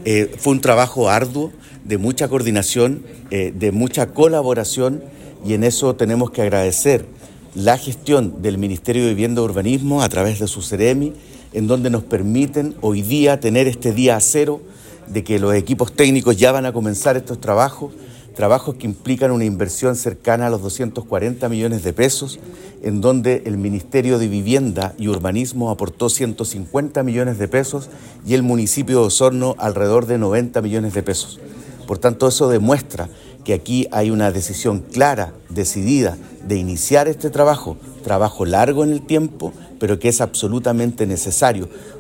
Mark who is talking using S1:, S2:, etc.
S1: Fue un trabajo arduo, de mucha coordinación, de mucha colaboración, y en eso tenemos que agradecer la gestión del Ministerio de Vivienda y Urbanismo a través de su Ceremi, en donde nos permiten hoy día tener este día cero de que los equipos técnicos ya van a comenzar estos trabajos que implican una inversión cercana a los 240 millones de pesos, en donde el Ministerio de Vivienda y Urbanismo aportó 150 millones de pesos y el municipio de Osorno alrededor de 90 millones de pesos. Por tanto, eso demuestra que aquí hay una decisión clara, decidida, de iniciar este trabajo largo en el tiempo, pero que es absolutamente necesario.